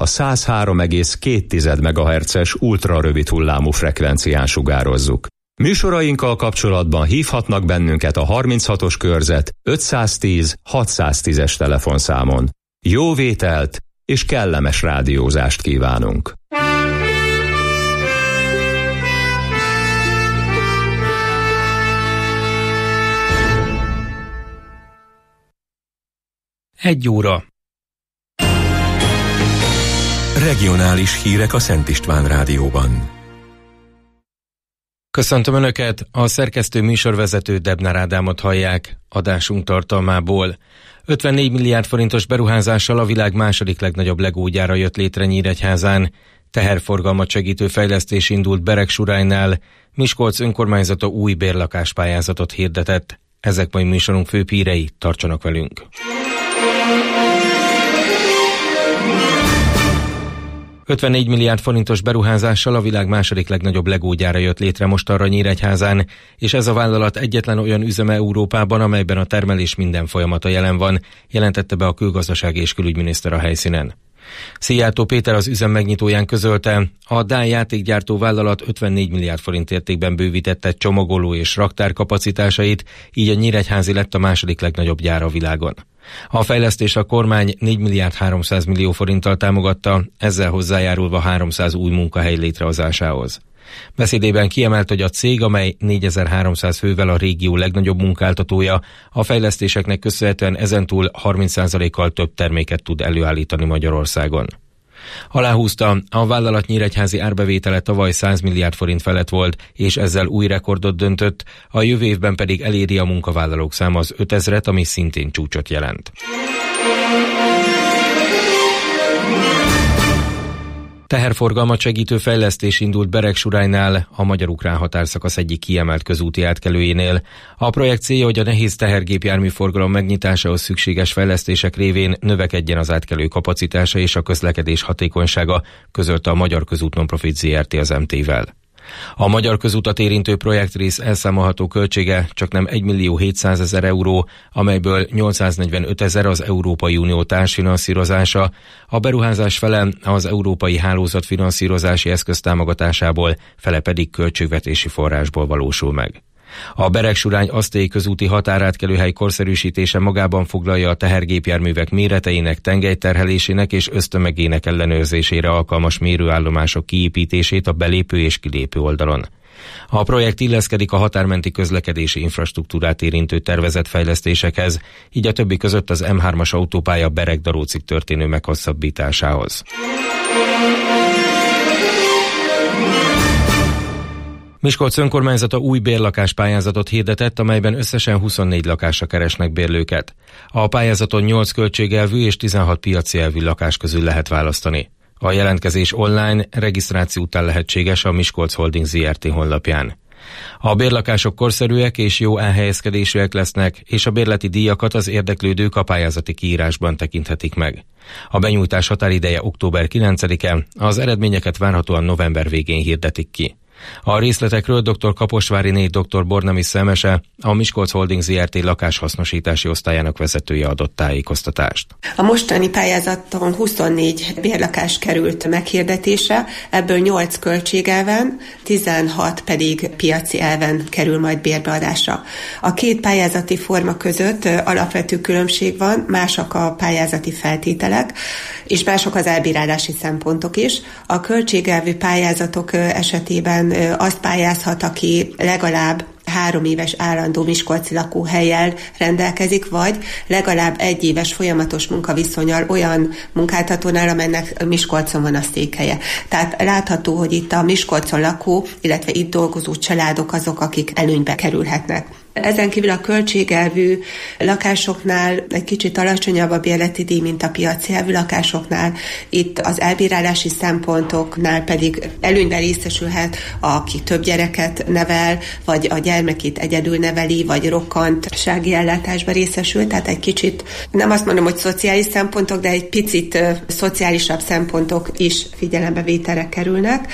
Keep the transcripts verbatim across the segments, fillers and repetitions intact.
száz három egész két megahertzes ultrarövid hullámú frekvencián sugározzuk. Műsorainkkal kapcsolatban hívhatnak bennünket a harminchatos körzet ötszáztíz hatszáztízes telefonszámon. Jó vételt és kellemes rádiózást kívánunk! Egy óra. Regionális hírek a Szent István Rádióban. Köszöntöm Önöket, a szerkesztő műsorvezető Debnár Ádámot hallják adásunk tartalmából. ötvennégy milliárd forintos beruházással a világ második legnagyobb legógyára jött létre Nyíregyházán. Teherforgalmat segítő fejlesztés indult Beregsuránynál, Miskolc önkormányzata új bérlakáspályázatot hirdetett. Ezek mai műsorunk főbb hírei, tartsanak velünk! ötvennégy milliárd forintos beruházással a világ második legnagyobb legógyára jött létre mostanra Nyíregyházán, és ez a vállalat egyetlen olyan üzeme Európában, amelyben a termelés minden folyamata jelen van, jelentette be a külgazdasági és külügyminiszter a helyszínen. Szijjártó Péter az üzem megnyitóján közölte, a dán játékgyártó vállalat ötvennégy milliárd forint értékben bővítette csomagoló és raktár kapacitásait, így a nyíregyházi lett a második legnagyobb gyár a világon. A fejlesztés a kormány négy milliárd háromszáz millió forinttal támogatta, ezzel hozzájárulva háromszáz új munkahely létrehozásához. Beszédében kiemelt, hogy a cég, amely négyezer-háromszáz fővel a régió legnagyobb munkáltatója, a fejlesztéseknek köszönhetően ezentúl harminc százalékkal több terméket tud előállítani Magyarországon. Aláhúzta, a vállalat nyíregyházi árbevétele tavaly száz milliárd forint felett volt, és ezzel új rekordot döntött, a jövő évben pedig eléri a munkavállalók száma az ötezret, ami szintén csúcsot jelent. Teherforgalmat segítő fejlesztés indult Beregsuránynál, a magyar-ukrán határszakasz egyik kiemelt közúti átkelőjénél. A projekt célja, hogy a nehéz tehergépjármű forgalom megnyitásához szükséges fejlesztések révén növekedjen az átkelő kapacitása és a közlekedés hatékonysága, közölte a Magyar Közút Nonprofit zé er té az em té-vel. A magyar közútat érintő projektrész elszámolható költsége csaknem egymillió hétszázezer euró, amelyből nyolcszáznegyvenöt ezer az Európai Unió társfinanszírozása, a beruházás fele az Európai Hálózatfinanszírozási Eszköz támogatásából, fele pedig költségvetési forrásból valósul meg. A Beregsurány-Asztély közúti határátkelőhely korszerűsítése magában foglalja a tehergépjárművek méreteinek, tengelyterhelésének és ösztömegének ellenőrzésére alkalmas mérőállomások kiépítését a belépő és kilépő oldalon. A projekt illeszkedik a határmenti közlekedési infrastruktúrát érintő tervezett fejlesztésekhez, így a többi között az em hármas autópálya Bereg-Darócig történő meghosszabbításához. Miskolc önkormányzata új bérlakáspályázatot hirdetett, amelyben összesen huszonnégy lakásra keresnek bérlőket. A pályázaton nyolc költségelvű és tizenhat piaci elvű lakás közül lehet választani. A jelentkezés online, regisztráció után lehetséges a Miskolc Holding zé er té honlapján. A bérlakások korszerűek és jó elhelyezkedésűek lesznek, és a bérleti díjakat az érdeklődők a pályázati kiírásban tekinthetik meg. A benyújtás határideje október kilencedike, az eredményeket várhatóan november végén hirdetik ki. A részletekről dr. Kaposváriné dr. Bornami Szemese, a Miskolc Holding zé er té lakáshasznosítási osztályának vezetője adott tájékoztatást. A mostani pályázaton huszonnégy bérlakás került meghirdetésre, ebből nyolc költségelven, tizenhat pedig piaci elven kerül majd bérbeadásra. A két pályázati forma között alapvető különbség van, mások a pályázati feltételek, és mások az elbírálási szempontok is. A költségelvű pályázatok esetében azt pályázhat, aki legalább három éves állandó miskolci lakóhellyel rendelkezik, vagy legalább egy éves folyamatos munkaviszonnyal olyan munkáltatónál, amelynek Miskolcon van a székhelye. Tehát látható, hogy itt a Miskolcon lakó, illetve itt dolgozó családok azok, akik előnybe kerülhetnek. Ezen kívül a költségelvű lakásoknál egy kicsit alacsonyabb a bérleti díj, mint a piaci elvű lakásoknál. Itt az elbírálási szempontoknál pedig előnyben részesülhet, aki több gyereket nevel, vagy a gyermekét egyedül neveli, vagy rokkantsági ellátásba részesül. Tehát egy kicsit, nem azt mondom, hogy szociális szempontok, de egy picit szociálisabb szempontok is figyelembevételre kerülnek.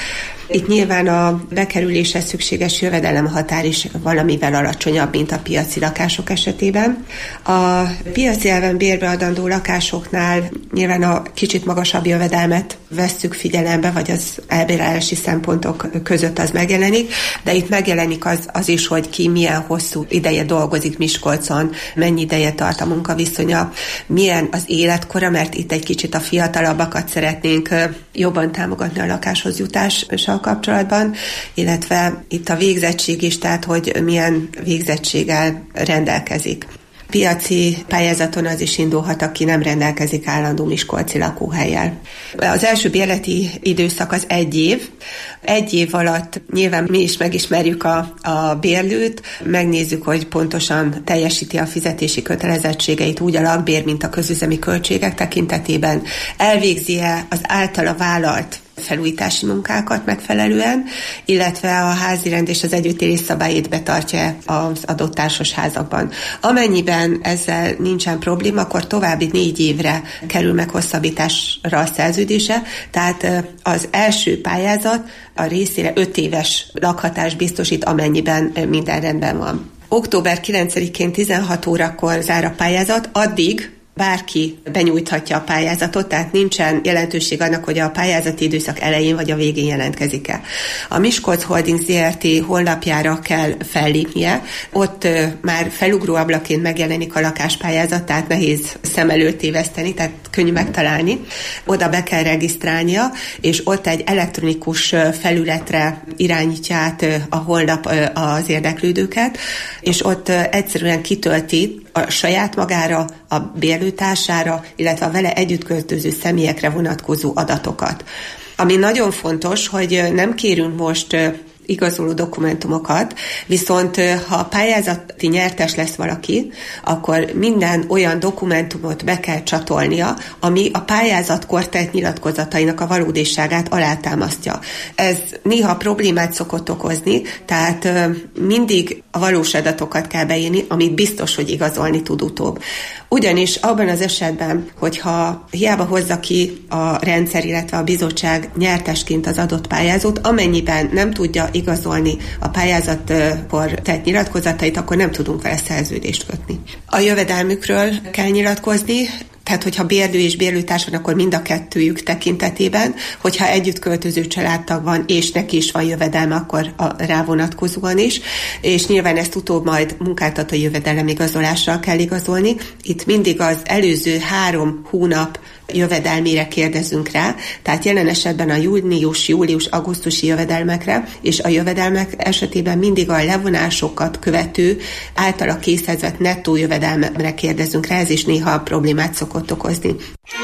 Itt nyilván a bekerüléshez szükséges jövedelemhatár is valamivel alacsonyabb, mint a piaci lakások esetében. A piaci elven bérbeadandó lakásoknál nyilván a kicsit magasabb jövedelmet vesszük figyelembe, vagy az elbérelési szempontok között az megjelenik, de itt megjelenik az, az is, hogy ki milyen hosszú ideje dolgozik Miskolcon, mennyi ideje tart a munkaviszonya, milyen az életkora, mert itt egy kicsit a fiatalabbakat szeretnénk jobban támogatni a lakáshoz jutással kapcsolatban, illetve itt a végzettség is, tehát hogy milyen végzettséggel rendelkezik. Piaci pályázaton az is indulhat, aki nem rendelkezik állandó miskolci lakóhellyel. Az első bérleti időszak az egy év. Egy év alatt nyilván mi is megismerjük a, a bérlőt, megnézzük, hogy pontosan teljesíti a fizetési kötelezettségeit úgy a lakbér, mint a közüzemi költségek tekintetében, elvégzi-e az általa vállalt felújítási munkákat megfelelően, illetve a házirend és az együttélés szabályait betartja az adott társasházakban. Amennyiben ezzel nincsen probléma, akkor további négy évre kerül meghosszabbításra a szerződése, tehát az első pályázat a részére öt éves lakhatást biztosít, amennyiben minden rendben van. október kilencedikén tizenhat órakor zár a pályázat, addig bárki benyújthatja a pályázatot, tehát nincsen jelentőség annak, hogy a pályázati időszak elején vagy a végén jelentkezik-e. A Miskolc Holding zé er té honlapjára kell fellépnie, ott ö, már felugró ablaként megjelenik a lakáspályázat, tehát nehéz szem előtt téveszteni, tehát könnyű megtalálni. Oda be kell regisztrálnia, és ott egy elektronikus felületre irányítja át a honlap az érdeklődőket, és ott egyszerűen kitölti a saját magára, a bérlőtársára, illetve a vele együtt költöző személyekre vonatkozó adatokat. Ami nagyon fontos, hogy nem kérünk most igazoló dokumentumokat, viszont ha a pályázati nyertes lesz valaki, akkor minden olyan dokumentumot be kell csatolnia, ami a pályázatkor tett nyilatkozatainak a valódiságát alátámasztja. Ez néha problémát szokott okozni, tehát mindig a valós adatokat kell beírni, amit biztos, hogy igazolni tud utóbb. Ugyanis abban az esetben, hogyha hiába hozza ki a rendszer, illetve a bizottság nyertesként az adott pályázót, amennyiben nem tudja igazolni a pályázatkor tett nyilatkozatait, akkor nem tudunk vele szerződést kötni. A jövedelmükről kell nyilatkozni, tehát hogyha bérlő és bérlőtárs van, akkor mind a kettőjük tekintetében, hogyha együtt költöző családtag van, és neki is van jövedelme, akkor a rá vonatkozóan is, és nyilván ezt utóbb majd munkáltató jövedelemigazolással kell igazolni. Itt mindig az előző három hónap jövedelmére kérdezünk rá, tehát jelen esetben a június, július, augusztusi jövedelmekre, és a jövedelmek esetében mindig a levonásokat követő általa készhez vett nettó jövedelmekre kérdezünk rá, ez is néha problémát szokott okozni.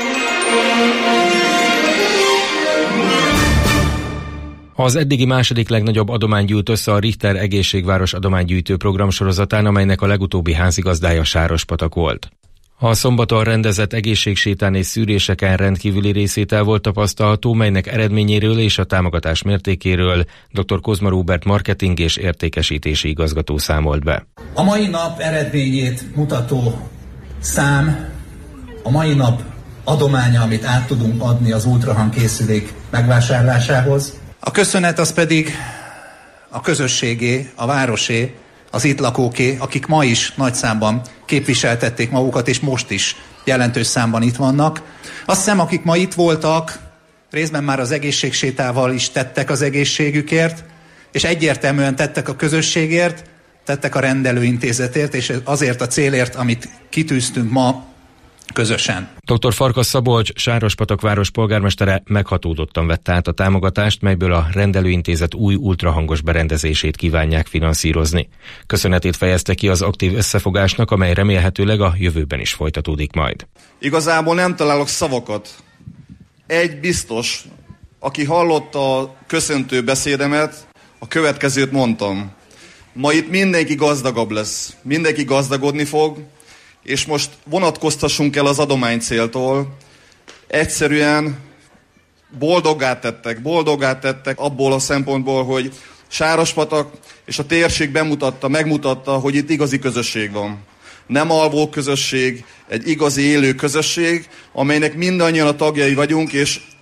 Az eddigi második legnagyobb adomány gyűlt össze a Richter Egészségváros adománygyűjtő program sorozatán, amelynek a legutóbbi házigazdája Sárospatak volt. A szombaton rendezett egészségsétán és szűréseken rendkívüli részétel volt tapasztalható, melynek eredményéről és a támogatás mértékéről dr. Kozma Róbert marketing és értékesítési igazgató számolt be. A mai nap eredményét mutató szám, a mai nap adománya, amit át tudunk adni az ultrahang készülék megvásárlásához. A köszönet az pedig a közösségé, a városé, az itt lakóké, akik ma is nagy számban képviseltették magukat, és most is jelentős számban itt vannak. Azt hiszem, akik ma itt voltak, részben már az egészségsétával is tettek az egészségükért, és egyértelműen tettek a közösségért, tettek a rendelőintézetért, és azért a célért, amit kitűztünk ma közösen. dr. Farkas Szabolcs, Sárospatak város polgármestere meghatódottan vette át a támogatást, melyből a rendelőintézet új ultrahangos berendezését kívánják finanszírozni. Köszönetét fejezte ki az aktív összefogásnak, amely remélhetőleg a jövőben is folytatódik majd. Igazából nem találok szavakat. Egy biztos, aki hallotta a köszöntő beszédemet, a következőt mondtam. Ma itt mindenki gazdagabb lesz, mindenki gazdagodni fog, és most vonatkoztassunk el az adománycéltól. Egyszerűen boldoggá tettek, boldoggá tettek abból a szempontból, hogy Sárospatak és a térség bemutatta, megmutatta, hogy itt igazi közösség van. Nem alvó közösség, egy igazi élő közösség, amelynek mindannyian a tagjai vagyunk, és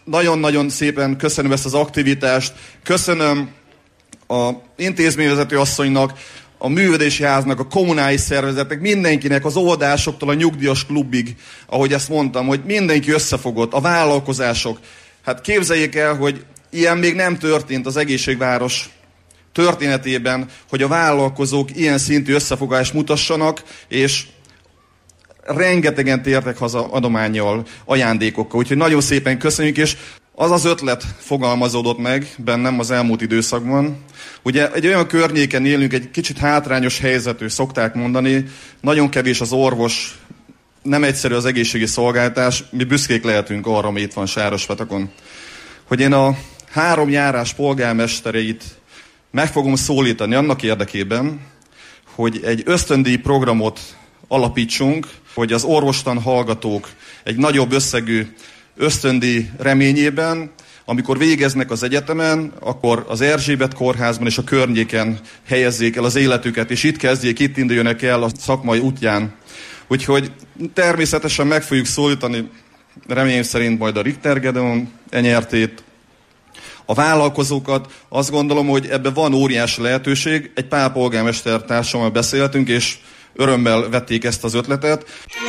nagyon-nagyon szépen köszönöm ezt az aktivitást, köszönöm a intézményvezető asszonynak, a művelődési háznak, a kommunális szervezetnek, mindenkinek, az óvodásoktól a nyugdíjas klubig, ahogy ezt mondtam, hogy mindenki összefogott, a vállalkozások. Hát képzeljék el, hogy ilyen még nem történt az egészségváros történetében, hogy a vállalkozók ilyen szintű összefogást mutassanak, és rengetegen tértek haza adománnyal, ajándékokkal. Úgyhogy nagyon szépen köszönjük, és az az ötlet fogalmazódott meg bennem az elmúlt időszakban. Ugye egy olyan környéken élünk, egy kicsit hátrányos helyzetű, szokták mondani, nagyon kevés az orvos, nem egyszerű az egészségi szolgáltatás, mi büszkék lehetünk arra, ami itt van Sárospatakon. Hogy én a három járás polgármestereit meg fogom szólítani annak érdekében, hogy egy ösztöndíj programot alapítsunk, hogy az orvostan hallgatók egy nagyobb összegű ösztöndíj reményében, amikor végeznek az egyetemen, akkor az Erzsébet kórházban és a környéken helyezzék el az életüket, és itt kezdjék, itt induljanak el a szakmai útján. Úgyhogy természetesen meg fogjuk szólítani, reményem szerint majd a Richter Gedeon enyertét, a vállalkozókat. Azt gondolom, hogy ebben van óriási lehetőség. Egy pár polgármester társammal beszéltünk, és örömmel vették ezt az ötletet.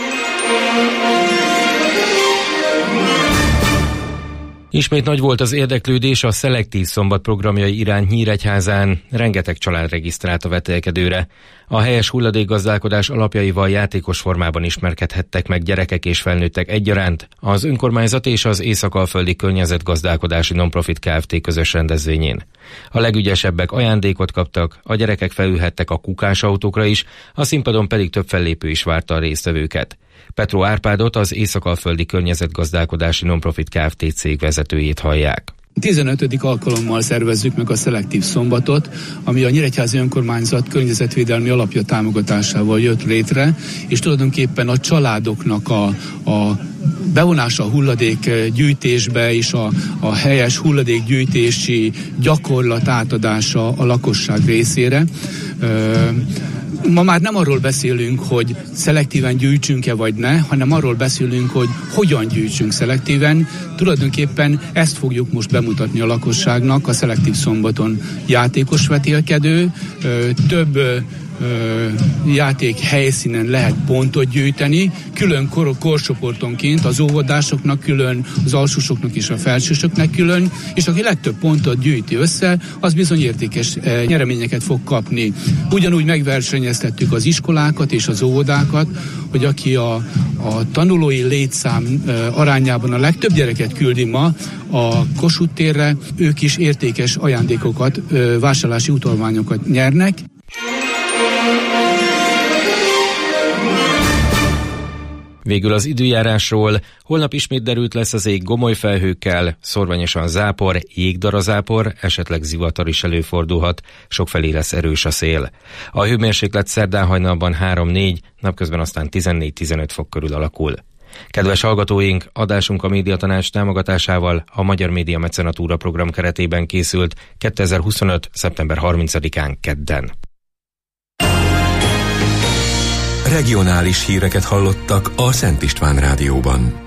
Ismét nagy volt az érdeklődés a Szelektív Szombat programjai iránt Nyíregyházán, rengeteg család regisztrált a vetélkedőre. A helyes hulladékgazdálkodás alapjaival játékos formában ismerkedhettek meg gyerekek és felnőttek egyaránt az önkormányzat és az Észak-Alföldi Környezetgazdálkodási Nonprofit Kft. Közös rendezvényén. A legügyesebbek ajándékot kaptak, a gyerekek felülhettek a kukásautókra is, a színpadon pedig több fellépő is várta a résztvevőket. Petró Árpádot, az Észak-Alföldi Környezetgazdálkodási Nonprofit Kft. Cég vezetőjét hallják. tizenötödik alkalommal szervezzük meg a Szelektív Szombatot, ami a Nyíregyházi Önkormányzat környezetvédelmi alapja támogatásával jött létre, és tulajdonképpen a családoknak a, a bevonása a hulladék gyűjtésbe és a, a helyes hulladékgyűjtési gyakorlat átadása a lakosság részére. Ma már nem arról beszélünk, hogy szelektíven gyűjtsünk-e vagy ne, hanem arról beszélünk, hogy hogyan gyűjtsünk szelektíven. Tulajdonképpen ezt fogjuk most bemutatni a lakosságnak a Szelektív Szombaton. Játékos vetélkedő, több játék helyszínen lehet pontot gyűjteni, külön kor- korcsoportonként az óvodásoknak külön, az alsósoknak és a felsősöknek külön, és aki legtöbb pontot gyűjti össze, az bizony értékes eh, nyereményeket fog kapni. Ugyanúgy megversenyeztettük az iskolákat és az óvodákat, hogy aki a, a tanulói létszám eh, arányában a legtöbb gyereket küldi ma a Kossuth térre, ők is értékes ajándékokat, eh, vásárlási utalványokat nyernek. Végül az időjárásról. Holnap ismét derült lesz az ég gomoly felhőkkel, szorványosan zápor, jégdarazápor, esetleg zivatar is előfordulhat, sokfelé lesz erős a szél. A hőmérséklet szerdán hajnalban három-négy, napközben aztán tizennégy-tizenöt fok körül alakul. Kedves hallgatóink, adásunk a Médiatanács támogatásával a Magyar Média Mecenatúra program keretében készült kétezer-huszonöt. szeptember harmincadikán kedden. Regionális híreket hallottak a Szent István Rádióban.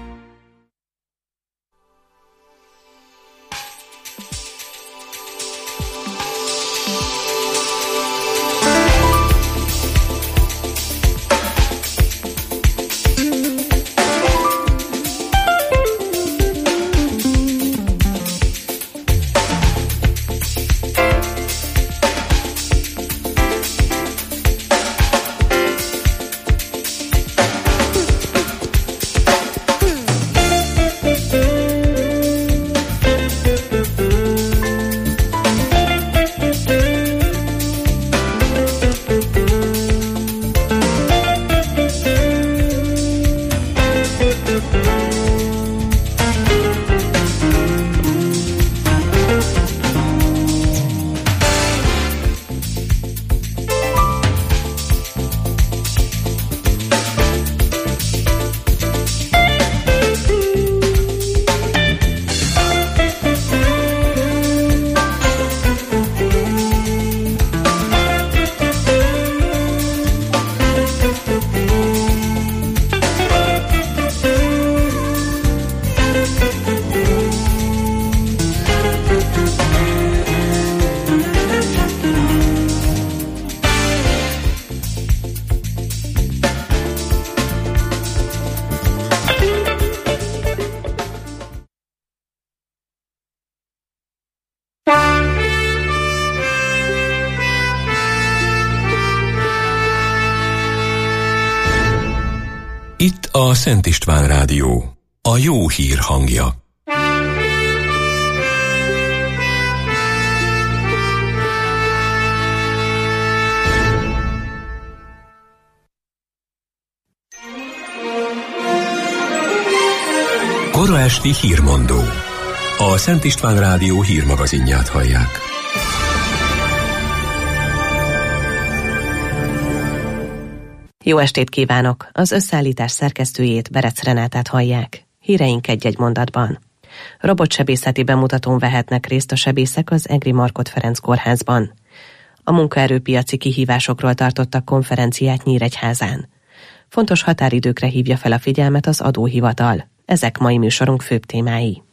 Itt a Szent István Rádió, a jó hír hangja. Kora esti hírmondó. A Szent István Rádió hírmagazinját hallják. Jó estét kívánok! Az összeállítás szerkesztőjét, Berec Renátát hallják. Híreink egy-egy mondatban. Robotsebészeti bemutatón vehetnek részt a sebészek az Egri Markhot Ferenc kórházban. A munkaerőpiaci kihívásokról tartottak konferenciát Nyíregyházán. Fontos határidőkre hívja fel a figyelmet az adóhivatal. Ezek mai műsorunk főbb témái.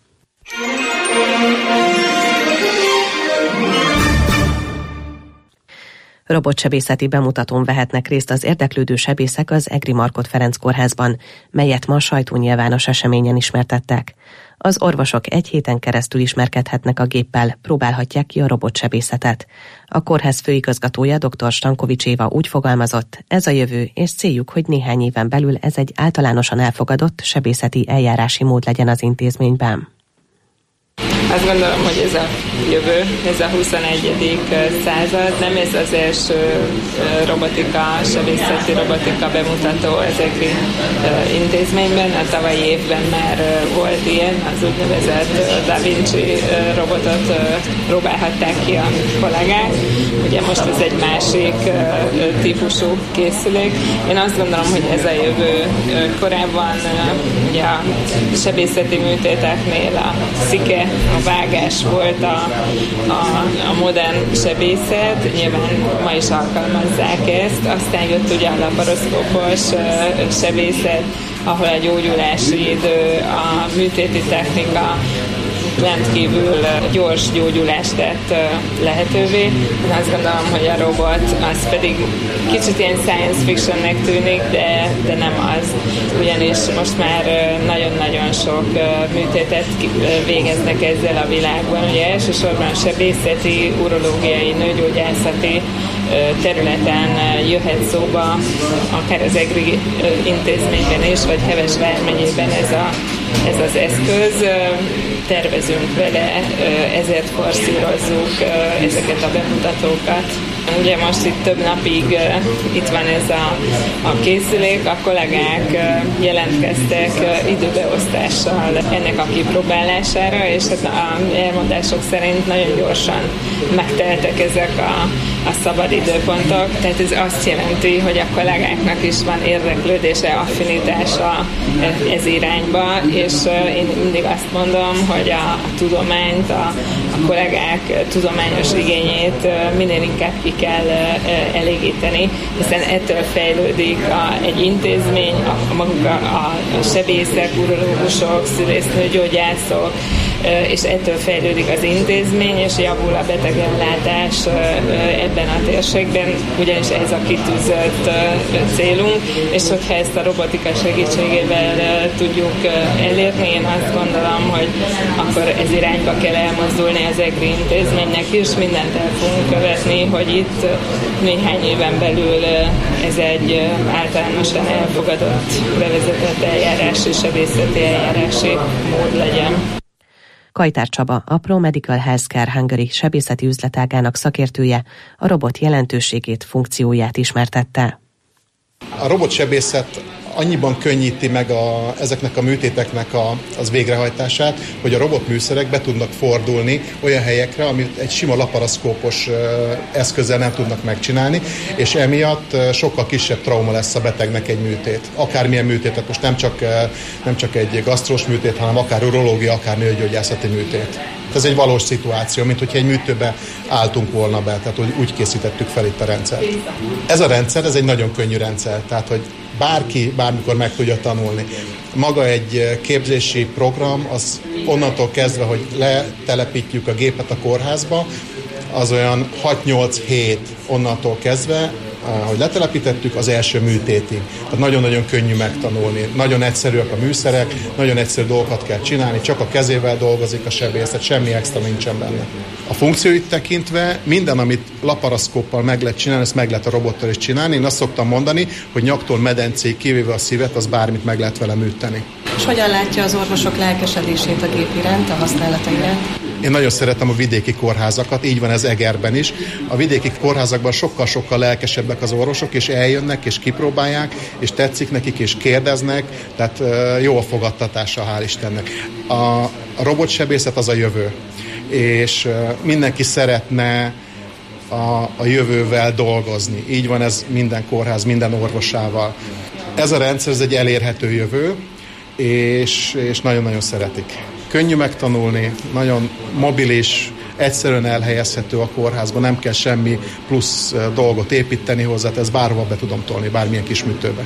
Robotsebészeti bemutatón vehetnek részt az érdeklődő sebészek az Egri Markhot Ferenc kórházban, melyet ma sajtónyilvános eseményen ismertettek. Az orvosok egy héten keresztül ismerkedhetnek a géppel, próbálhatják ki a robotsebészetet. A kórház főigazgatója dr. Stankovics Éva úgy fogalmazott, ez a jövő, és céljuk, hogy néhány éven belül ez egy általánosan elfogadott sebészeti eljárási mód legyen az intézményben. Azt gondolom, hogy ez a jövő, ez a huszonegyedik század, nem ez az első robotika, sebészeti robotika bemutató az Egri intézményben. A tavalyi évben már volt ilyen, az úgynevezett Da Vinci robotot próbálhatták ki a kollégák. Ugye most ez egy másik típusú készülék. Én azt gondolom, hogy ez a jövő. Korábban ugye a sebészeti műtéteknél a szike, a vágás volt a, a, a modern sebészet, nyilván ma is alkalmazzák ezt, aztán jött ugye a laparoszkópos sebészet, ahol a gyógyulási idő, a műtéti technika rendkívül gyors gyógyulást tett lehetővé. Én azt gondolom, hogy a robot az pedig kicsit ilyen science fictionnek tűnik, de, de nem az. Ugyanis most már nagyon-nagyon sok műtétet végeznek ezzel a világban. Ugye elsősorban sebészeti, urológiai, nőgyógyászati területen jöhet szóba, akár az Egri intézményben is, vagy Heves vármegyében ez, a, ez az eszköz. Tervezünk vele, ezért forszírozzuk ezeket a bemutatókat. Ugye most itt több napig itt van ez a, a készülék, a kollégák jelentkeztek időbeosztással ennek a kipróbálására, és hát a elmondások szerint nagyon gyorsan megteltek ezek a, a szabad időpontok. Tehát ez azt jelenti, hogy a kollégáknak is van érdeklődése, affinitása ez irányba, és én mindig azt mondom, hogy a, a tudományt, a, a kollégák tudományos igényét minél inkább ki kell elégíteni, hiszen ettől fejlődik a, egy intézmény, a, a maguk a, a, a sebészek, urológusok, szülésznőgyógyászok, és ettől fejlődik az intézmény, és javul a betegellátás ebben a térségben, ugyanis ez a kitűzött célunk, és hogyha ezt a robotika segítségével tudjuk elérni, én azt gondolom, hogy akkor ez irányba kell elmozdulni az Egri intézménynek is, mindent el fogunk követni, hogy itt néhány éven belül ez egy általánosan elfogadott, bevezetett eljárási, sebészeti eljárási mód legyen. Kajtár Csaba, a Pro Medical Healthcare Hungary sebészeti üzletágának szakértője a robot jelentőségét, funkcióját ismertette. A robotsebészet annyiban könnyíti meg a, ezeknek a műtéteknek a, az végrehajtását, hogy a robotműszerek be tudnak fordulni olyan helyekre, amit egy sima laparoszkópos eszközzel nem tudnak megcsinálni, és emiatt sokkal kisebb trauma lesz a betegnek egy műtét. Akármilyen műtétet, most nem csak, nem csak egy gasztrós műtét, hanem akár urológia, akár nőgyógyászati műtét. Ez egy valós szituáció, mint hogyha egy műtőbe álltunk volna be, tehát úgy készítettük fel itt a rendszert. Ez a rendszer, ez egy nagyon könnyű rendszer, tehát hogy bárki bármikor meg tudja tanulni. Maga egy képzési program, az onnantól kezdve, hogy letelepítjük a gépet a kórházba, az olyan hat-nyolc hét onnantól kezdve hogy letelepítettük, az első műtétig. Tehát nagyon-nagyon könnyű megtanulni. Nagyon egyszerűek a műszerek, nagyon egyszerű dolgokat kell csinálni, csak a kezével dolgozik a sebészet, semmi extra nincsen benne. A funkcióit tekintve minden, amit laparaszkóppal meg lehet csinálni, ezt meg lehet a robottal is csinálni. Én azt szoktam mondani, hogy nyaktól medencéig kivéve a szívet, az bármit meg lehet vele műteni. És hogyan látja az orvosok lelkesedését a gép iránt, a használata iránt? Én nagyon szeretem a vidéki kórházakat, így van ez Egerben is. A vidéki kórházakban sokkal-sokkal lelkesebbek az orvosok, és eljönnek, és kipróbálják, és tetszik nekik, és kérdeznek, tehát jó a fogadtatása, hál' Istennek. A, a robotsebészet az a jövő, és mindenki szeretne a, a jövővel dolgozni. Így van ez minden kórház, minden orvosával. Ez a rendszer, ez egy elérhető jövő, és, és nagyon-nagyon szeretik. Könnyű megtanulni, nagyon mobilis, egyszerűen elhelyezhető a kórházban, nem kell semmi plusz dolgot építeni hozzá, ez bárhova be tudom tolni, bármilyen kis műtőbe.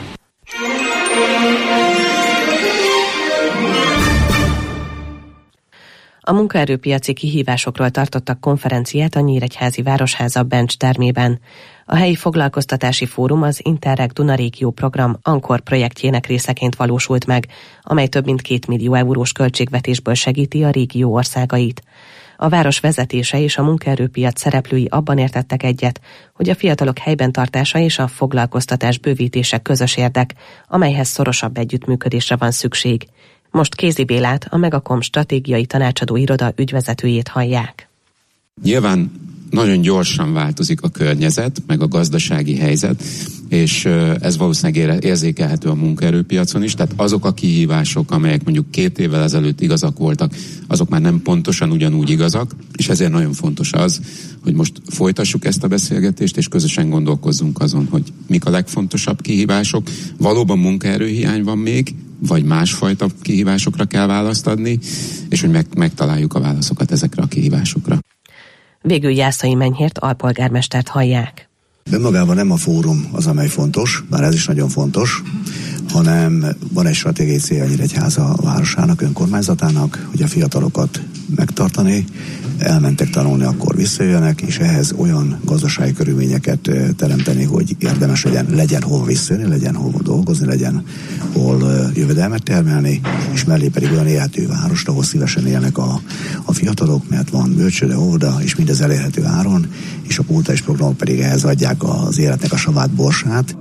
A munkaerőpiaci kihívásokról tartottak konferenciát a Nyíregyházi Városháza Bencs termében. A helyi foglalkoztatási fórum az Interreg Duna Régió program Ankor projektjének részeként valósult meg, amely több mint két millió eurós költségvetésből segíti a régió országait. A város vezetése és a munkaerőpiac szereplői abban értettek egyet, hogy a fiatalok helyben tartása és a foglalkoztatás bővítése közös érdek, amelyhez szorosabb együttműködésre van szükség. Most Kézi Bélát, a Megakom stratégiai tanácsadó iroda ügyvezetőjét hallják. Nyilván nagyon gyorsan változik a környezet, meg a gazdasági helyzet, és ez valószínűleg érzékelhető a munkaerőpiacon is, tehát azok a kihívások, amelyek mondjuk két évvel ezelőtt igazak voltak, azok már nem pontosan ugyanúgy igazak, és ezért nagyon fontos az, hogy most folytassuk ezt a beszélgetést, és közösen gondolkozzunk azon, hogy mik a legfontosabb kihívások. Valóban munkaerőhiány van még, vagy másfajta kihívásokra kell választ adni, és hogy meg, megtaláljuk a válaszokat ezekre a kihívásokra. Végül Jászai Menyhért alpolgármestert hallják. Önmagában nem a fórum az, amely fontos, bár ez is nagyon fontos, hanem van egy stratégiai célja Nyíregyháza városának, önkormányzatának, hogy a fiatalokat megtartani, elmentek tanulni, akkor visszajönnek, és ehhez olyan gazdasági körülményeket teremteni, hogy érdemes legyen, legyen hol visszajönni, legyen hol dolgozni, legyen hol jövedelmet termelni, és mellé pedig olyan élhető várost, ahol szívesen élnek a, a fiatalok, mert van bölcsőde, óvoda, és mindez elérhető áron, és a kulturális programok pedig ehhez adják az életnek a savát, borsát.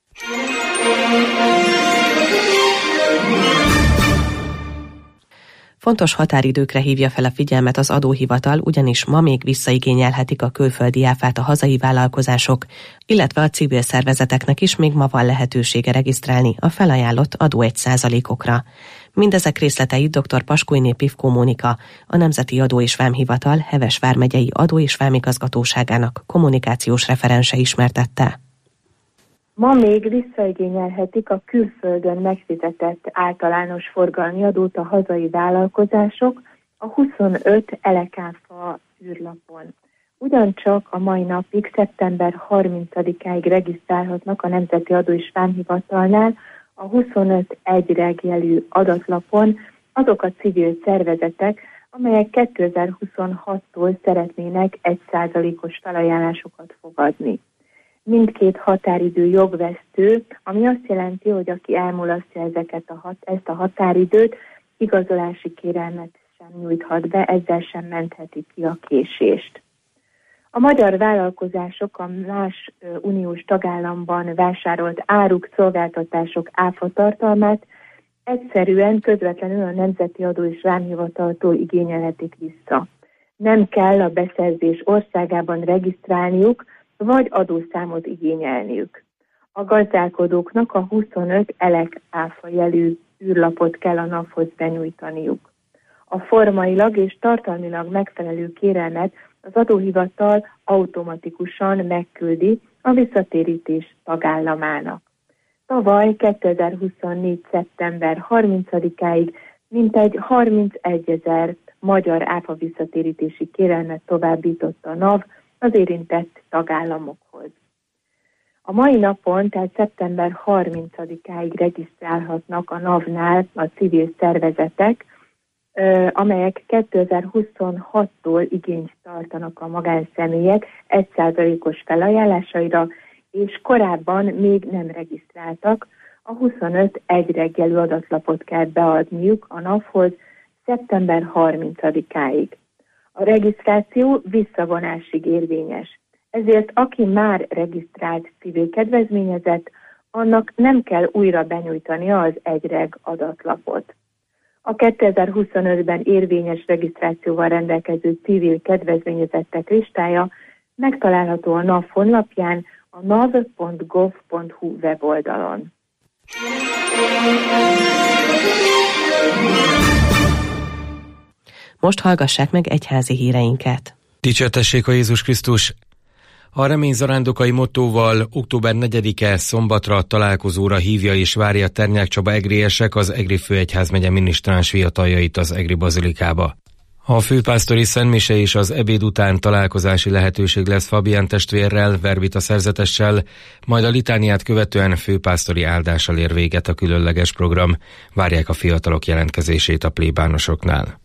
Fontos határidőkre hívja fel a figyelmet az adóhivatal, ugyanis ma még visszaigényelhetik a külföldi áfát a hazai vállalkozások, illetve a civil szervezeteknek is még ma van lehetősége regisztrálni a felajánlott adó egy százalékokra. Mindezek részleteit dr. Paskújné Pivkó Mónika, a Nemzeti Adó és Vámhivatal Heves vármegyei Adó és Vámigazgatóságának kommunikációs referense ismertette. Ma még visszaigényelhetik a külföldön megfizetett általános forgalmi adót a hazai vállalkozások a huszonöt elekáfa űrlapon. Ugyancsak a mai napig, szeptember harmincadikáig regisztrálhatnak a Nemzeti Adó és Vámhivatalnál a huszonöt egy regjelű adatlapon azok a civil szervezetek, amelyek kétezer-huszonhattól szeretnének egy százalékos felajánlásokat fogadni. Mindkét határidő jogvesztő, ami azt jelenti, hogy aki elmulasztja ezeket a hat, ezt a határidőt, igazolási kérelmet sem nyújthat be, ezzel sem mentheti ki a késést. A magyar vállalkozások a más uniós tagállamban vásárolt áruk, szolgáltatások áfatartalmát egyszerűen közvetlenül a Nemzeti Adó és Vámhivataltól igényelhetik vissza. Nem kell a beszerzés országában regisztrálniuk, vagy adószámot igényelniük. A gazdálkodóknak a huszonöt elek áfa jelű űrlapot kell a NAV-hoz benyújtaniuk. A formailag és tartalmilag megfelelő kérelmet az adóhivatal automatikusan megküldi a visszatérítés tagállamának. Tavaly kétezer-huszonnégy. szeptember harmincadikáig mintegy harmincegyezer magyar áfa visszatérítési kérelmet továbbított a NAV az érintett tagállamokhoz. A mai napon, tehát szeptember harmincadikáig regisztrálhatnak a NAV-nál a civil szervezetek, amelyek kétezer-huszonhattól igényt tartanak a magánszemélyek egy százalékos felajánlásaira, és korábban még nem regisztráltak, a huszonöt egyreggelű adatlapot kell beadniuk a NAV-hoz szeptember harmincadikáig. A regisztráció visszavonásig érvényes, ezért aki már regisztrált civil kedvezményezett, annak nem kell újra benyújtania az egyreg adatlapot. A kétezer-huszonötben érvényes regisztrációval rendelkező civil kedvezményezettek listája megtalálható a NAV honlapján, a nav pont gov pont hu weboldalon. Most hallgassák meg egyházi híreinket. Dicsértessék a Jézus Krisztus! A remény zarándokai mottóval október negyedike szombatra találkozóra hívja és várja Ternyák Csaba egriesek az Egri főegyházmegye minisztráns fiataljait az Egri bazilikába. A főpásztori szentmise és az ebéd után találkozási lehetőség lesz Fabián testvérrel, Verbita szerzetessel, majd a litániát követően főpásztori áldással ér véget a különleges program. Várják a fiatalok jelentkezését a plébánosoknál.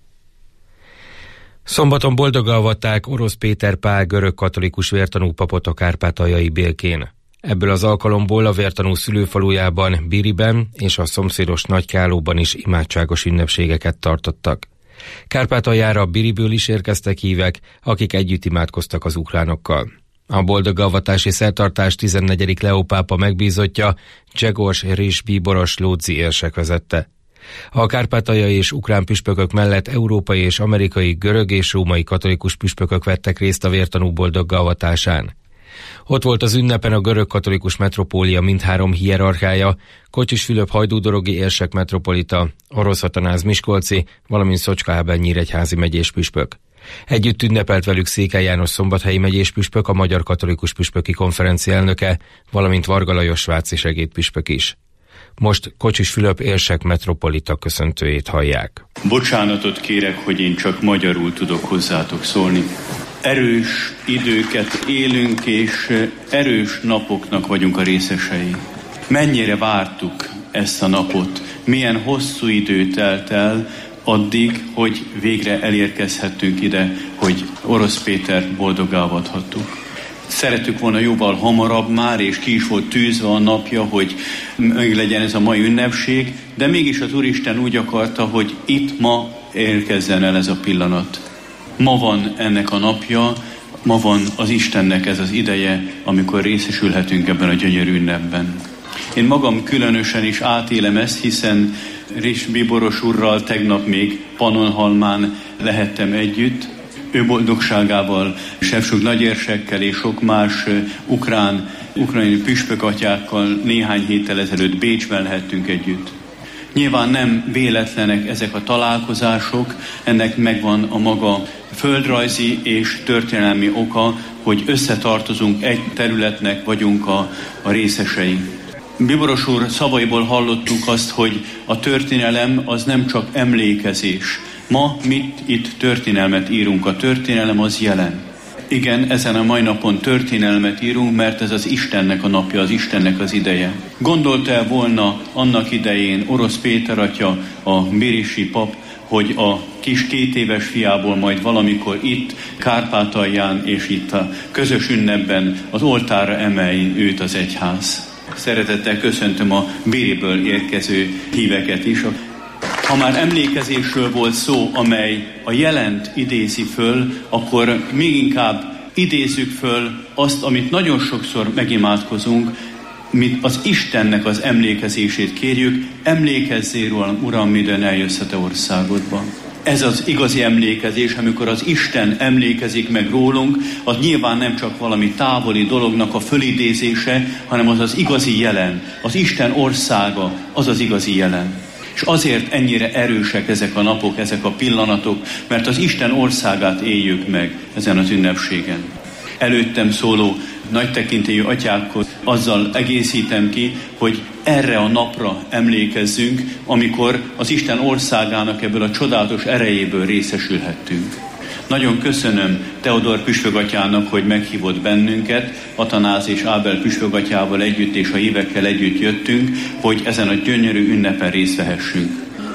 Szombaton boldoggal avatták Orosz Péter Pál görög katolikus vértanú papot a kárpátaljai Bélkén. Ebből az alkalomból a vértanú szülőfalujában, Biriben és a szomszédos Nagykálóban is imádságos ünnepségeket tartottak. Kárpátaljára Biriből is érkeztek hívek, akik együtt imádkoztak az ukránokkal. A boldogavatási szertartás tizennegyedik Leó pápa megbízottja, Csegors Rizs Bíboros Lódzi érsek vezette. A kárpátaljai és ukrán püspökök mellett európai és amerikai, görög és római katolikus püspökök vettek részt a vértanú boldoggavatásán. Ott volt az ünnepen a görög katolikus metropólia mindhárom hierarchája, Kocsis Fülöp hajdúdorogi érsek metropolita, Orosz Atanáz miskolci, valamint Szocska Ábel nyíregyházi megyés püspök. Együtt ünnepelt velük Székely János szombathelyi megyés püspök, a Magyar Katolikus Püspöki Konferencia elnöke, valamint Varga Lajos svájci segédpüspök is. Most Kocsis Fülöp érsek metropolita köszöntőjét hallják. Bocsánatot kérek, hogy én csak magyarul tudok hozzátok szólni. Erős időket élünk, és erős napoknak vagyunk a részesei. Mennyire vártuk ezt a napot, milyen hosszú idő telt el addig, hogy végre elérkezhettünk ide, hogy Orosz Pétert boldoggá avathattuk. Szerettük volna jóval hamarabb már, és ki is volt tűzve a napja, hogy meg legyen ez a mai ünnepség, de mégis az Úristen úgy akarta, hogy itt ma érkezzen el ez a pillanat. Ma van ennek a napja, ma van az Istennek ez az ideje, amikor részesülhetünk ebben a gyönyörű ünnepben. Én magam különösen is átélem ezt, hiszen Rizs Bíboros úrral tegnap még Pannonhalmán lehettem együtt. Ő boldogságával, Sefcsuk nagyérsekkel és sok más ukrán, ukrajnai püspökatyákkal néhány héttel ezelőtt Bécsben lehettünk együtt. Nyilván nem véletlenek ezek a találkozások, ennek megvan a maga földrajzi és történelmi oka, hogy összetartozunk, egy területnek vagyunk a, a részesei. Bíboros úr szavaiból hallottuk azt, hogy a történelem az nem csak emlékezés. Ma mit itt történelmet írunk, a történelem az jelen. Igen, ezen a mai napon történelmet írunk, mert ez az Istennek a napja, az Istennek az ideje. Gondolta-e volna annak idején Orosz Péter atya, a birisi pap, hogy a kis két éves fiából majd valamikor itt, Kárpátalján és itt a közös ünnepben az oltárra emelj őt az egyház. Szeretettel köszöntöm a Biriből érkező híveket is. Ha már emlékezésről volt szó, amely a jelent idézi föl, akkor még inkább idézzük föl azt, amit nagyon sokszor megimádkozunk, mint az Istennek az emlékezését kérjük, emlékezzél rólam, Uram, midőn eljössz a te országodba. Ez az igazi emlékezés, amikor az Isten emlékezik meg rólunk, az nyilván nem csak valami távoli dolognak a fölidézése, hanem az az igazi jelen, az Isten országa, az az igazi jelen. És azért ennyire erősek ezek a napok, ezek a pillanatok, mert az Isten országát éljük meg ezen az ünnepségen. Előttem szóló nagy tekintélyű atyákhoz azzal egészítem ki, hogy erre a napra emlékezzünk, amikor az Isten országának ebből a csodálatos erejéből részesülhettünk. Nagyon köszönöm Teodor püspökatyának, hogy meghívott bennünket, Atanáz és Ábel püspökatyával együtt és a hívekkel együtt jöttünk, hogy ezen a gyönyörű ünnepen részt vehessünk.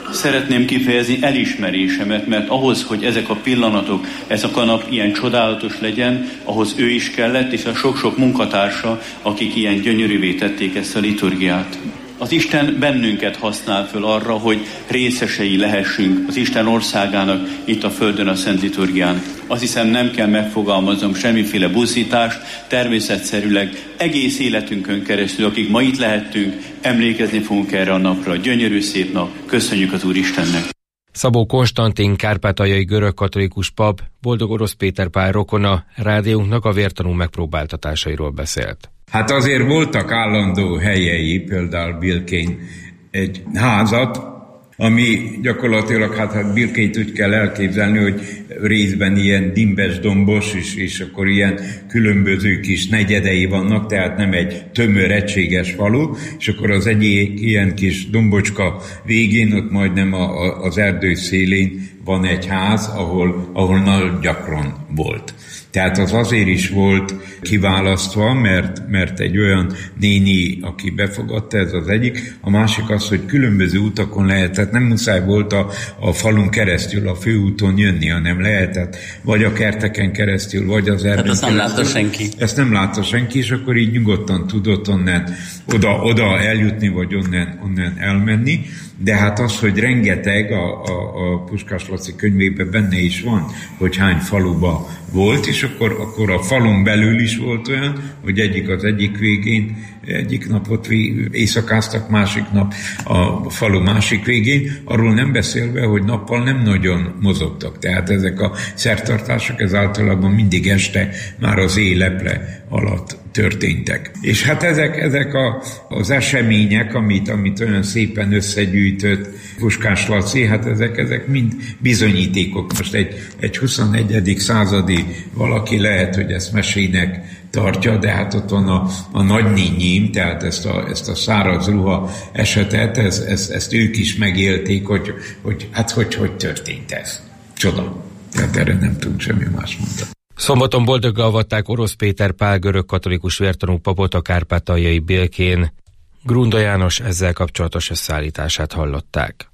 szeretném kifejezni elismerésemet, mert ahhoz, hogy ezek a pillanatok, ezek a nap ilyen csodálatos legyen, ahhoz ő is kellett, és a sok-sok munkatársa, akik ilyen gyönyörűvé tették ezt a liturgiát. Az Isten bennünket használ föl arra, hogy részesei lehessünk az Isten országának itt a földön a Szent Liturgián. Azt hiszem, nem kell megfogalmaznom semmiféle buzdítást, természetszerűleg egész életünkön keresztül, akik ma itt lehettünk, emlékezni fogunk erre a napra. Gyönyörű szép nap, köszönjük az Úristennek! Szabó Konstantin kárpátaljai görögkatolikus pap, Boldog Orosz Péter Pál rokona rádiónknak a vértanú megpróbáltatásairól beszélt. Hát azért voltak állandó helyei, például Bilkén egy házat, ami gyakorlatilag, hát, hát Bilkényt úgy kell elképzelni, hogy részben ilyen dimbes dombos, és, és akkor ilyen különböző kis negyedei vannak, tehát nem egy tömör, egységes falu, és akkor az egyik ilyen kis dombocska végén, ott majdnem a, a, az erdő szélén van egy ház, ahol, ahol nagyon gyakran volt. Tehát az azért is volt kiválasztva, mert, mert egy olyan néni, aki befogadta, ez az egyik. A másik az, hogy különböző utakon lehetett, nem muszáj volt a, a falun keresztül, a főúton jönni, hanem lehetett vagy a kerteken keresztül, vagy az erdőn keresztül. Hát ezt nem látta senki. Ezt nem látta senki, és akkor így nyugodtan tudott onnan oda, oda eljutni, vagy onnan, onnan elmenni. De hát az, hogy rengeteg, a, a, a Puskás Laci könyvében benne is van, hogy hány faluba volt, és akkor, akkor a falun belül is volt olyan, hogy egyik az egyik végén, egyik napot éjszakáztak, másik nap a falu másik végén, arról nem beszélve, hogy nappal nem nagyon mozogtak. Tehát ezek a szertartások, ez általában mindig este már az éjleple alatt történtek. És hát ezek, ezek a, az események, amit, amit olyan szépen összegyűjtött Puskás Laci, hát ezek, ezek mind bizonyítékok. Most egy, egy huszonegyedik századi valaki lehet, hogy ezt mesének tartja, de hát ott van a, a nagynényim, tehát ezt a, ezt a száraz ruha esetet, ez, ez, ezt ők is megélték, hogy, hogy hát hogy, hogy történt ez. Csoda. Tehát erre nem tudunk semmi más mondani. Szombaton boldoggal avatták Orosz Péter Pál görögkatolikus vértanú papot a kárpátaljai Bilkén. Grunda János ezzel kapcsolatos összeállítását hallották.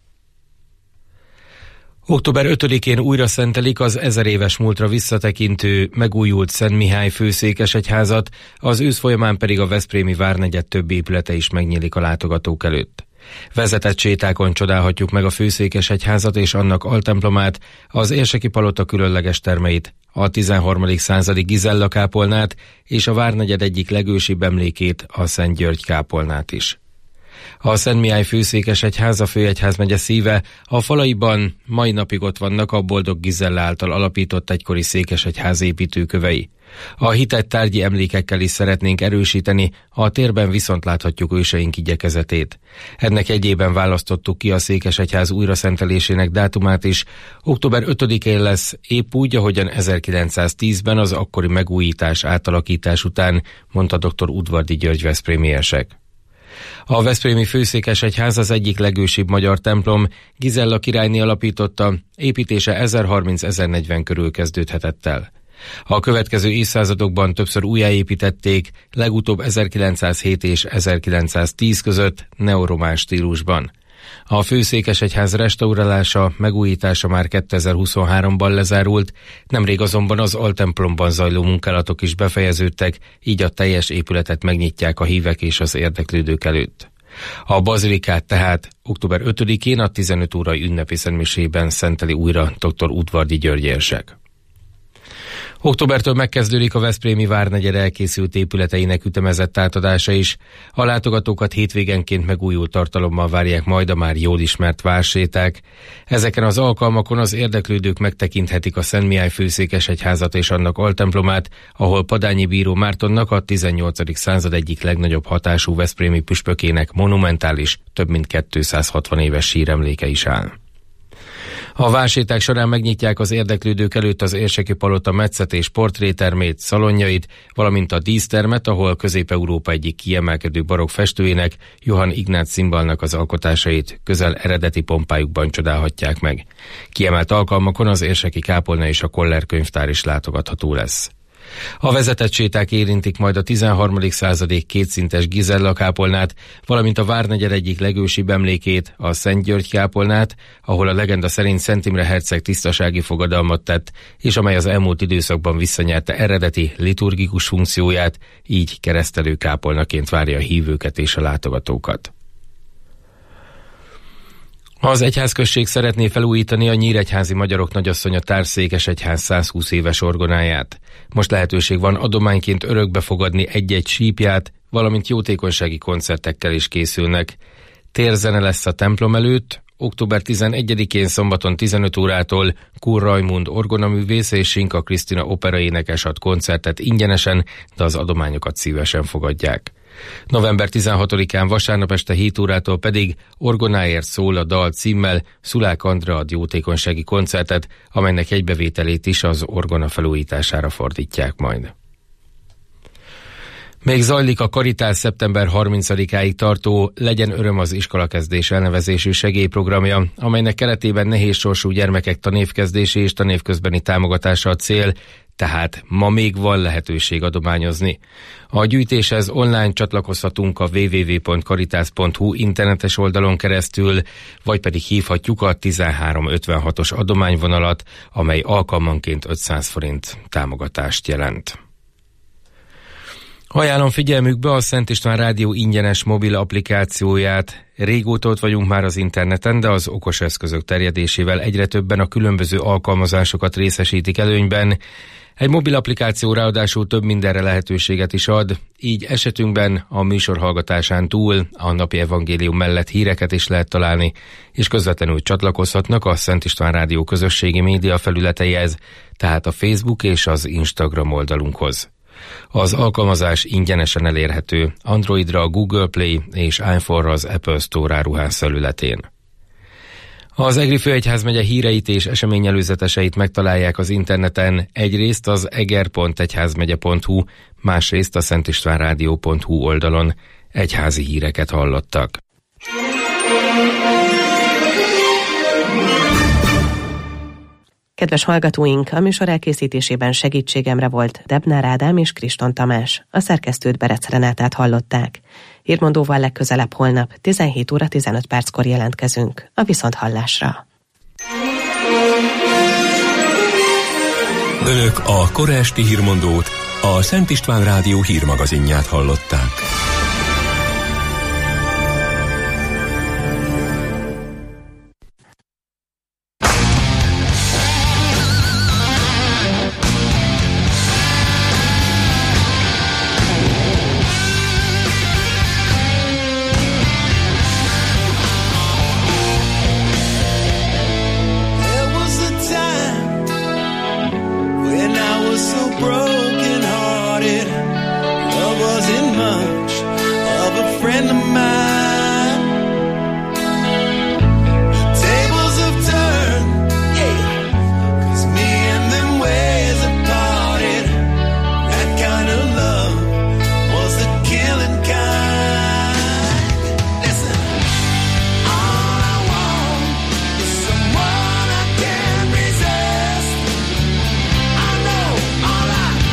október ötödikén újra szentelik az ezer éves múltra visszatekintő, megújult Szent Mihály főszékesegyházat, az ősz folyamán pedig a veszprémi várnegyed több épülete is megnyílik a látogatók előtt. Vezetett sétákon csodálhatjuk meg a főszékesegyházat és annak altemplomát, az érseki palota különleges termeit, a tizenharmadik századi Gizella kápolnát és a várnegyed egyik legősibb emlékét, a Szent György kápolnát is. A Szent Mihály főszékesegyház a főegyházmegye szíve, a falaiban mai napig ott vannak a Boldog Gizella által alapított egykori székesegyház építőkövei. A hitet tárgyi emlékekkel is szeretnénk erősíteni, a térben viszont láthatjuk őseink igyekezetét. Ennek egyében választottuk ki a székesegyház újraszentelésének dátumát is. október ötödikén lesz, épp úgy, ahogyan ezerkilencszáztízben az akkori megújítás átalakítás után, mondta dr. Udvardi György veszprémi érsek. A veszprémi főszékesegyház az egyik legősibb magyar templom, Gizella királyné alapította, építése ezerharminc-ezernegyven körül kezdődhetett el. A következő évszázadokban többször újjáépítették, legutóbb ezerkilencszázhét és ezerkilencszáztíz között neoromán stílusban. A főszékesegyház restaurálása, megújítása már kétezer-huszonháromban lezárult, nemrég azonban az altemplomban zajló munkálatok is befejeződtek, így a teljes épületet megnyitják a hívek és az érdeklődők előtt. A bazilikát tehát október ötödikén a tizenöt órai ünnepi szentmisében szenteli újra dr. Udvardi György érsek. Októbertől megkezdődik a veszprémi várnegyed elkészült épületeinek ütemezett átadása is. A látogatókat hétvégenként megújult tartalommal várják majd a már jól ismert várséták. Ezeken az alkalmakon az érdeklődők megtekinthetik a Szent Mihály főszékesegyházat és annak altemplomát, ahol Padányi bíró Mártonnak a tizennyolcadik század egyik legnagyobb hatású veszprémi püspökének monumentális, több mint kétszázhatvan éves síremléke is áll. A várséták során megnyitják az érdeklődők előtt az érseki palota metszet és portrétermét, szalonjait, valamint a dísztermet, ahol Közép-Európa egyik kiemelkedő barokk festőjének, Johann Ignác Zimbalnak az alkotásait közel eredeti pompájukban csodálhatják meg. Kiemelt alkalmakon az érseki kápolna és a Koller könyvtár is látogatható lesz. A vezetett séták érintik majd a tizenharmadik századi kétszintes Gizella kápolnát, valamint a Várnegyed egyik legősibb emlékét, a Szent György kápolnát, ahol a legenda szerint Szent Imre herceg tisztasági fogadalmat tett, és amely az elmúlt időszakban visszanyerte eredeti liturgikus funkcióját, így keresztelő kápolnaként várja a hívőket és a látogatókat. Az egyházközség szeretné felújítani a nyíregyházi magyarok nagyasszonya társzékesegyház százhúsz éves orgonáját. Most lehetőség van adományként örökbe fogadni egy-egy sípját, valamint jótékonysági koncertekkel is készülnek. Térzene lesz a templom előtt, október tizenegyedikén szombaton tizenöt órától Kur Rajmund orgonaművész és Sinka Krisztina operaénekes ad koncertet ingyenesen, de az adományokat szívesen fogadják. november tizenhatodikán vasárnap este hét órától pedig Orgonáért szól a dal címmel Szulák Andrea ad jótékonysági koncertet, amelynek egybevételét is az orgona felújítására fordítják majd. Még zajlik a Karitás szeptember harmincadikáig tartó Legyen öröm az iskolakezdés elnevezésű segélyprogramja, amelynek keretében nehézsorsú gyermekek tanévkezdési és tanévközbeni támogatása a cél, tehát ma még van lehetőség adományozni. A gyűjtéshez online csatlakozhatunk a double-u double-u double-u pont caritas pont hu internetes oldalon keresztül, vagy pedig hívhatjuk a tizenhárom ötvenhatos adományvonalat, amely alkalmanként ötszáz forint támogatást jelent. Ajánlom figyelmükbe a Szent István Rádió ingyenes mobil applikációját. Régóta ott vagyunk már az interneten, de az okos eszközök terjedésével egyre többen a különböző alkalmazásokat részesítik előnyben. Egy mobil applikáció ráadásul több mindenre lehetőséget is ad, így esetünkben a műsor hallgatásán túl a napi evangélium mellett híreket is lehet találni, és közvetlenül csatlakozhatnak a Szent István Rádió közösségi média felületeihez, tehát a Facebook és az Instagram oldalunkhoz. Az alkalmazás ingyenesen elérhető Androidra a Google Play és iPhone-ra az Apple Store áruház felületén. Az Egri Főegyházmegye híreit és eseményelőzeteseit megtalálják az interneten, egyrészt az eger pont egyházmegye pont hu, másrészt a szentistvánrádió pont hu oldalon. Egyházi híreket hallottak. Kedves hallgatóink, a műsor elkészítésében segítségemre volt Debnár Ádám és Kriston Tamás. A szerkesztőt Berec Renátát hallották. Hírmondóval legközelebb holnap tizenhét óra tizenöt perckor jelentkezünk. A viszonthallásra. Önök a kora esti hírmondót, a Szent István Rádió hírmagazinját hallották. All I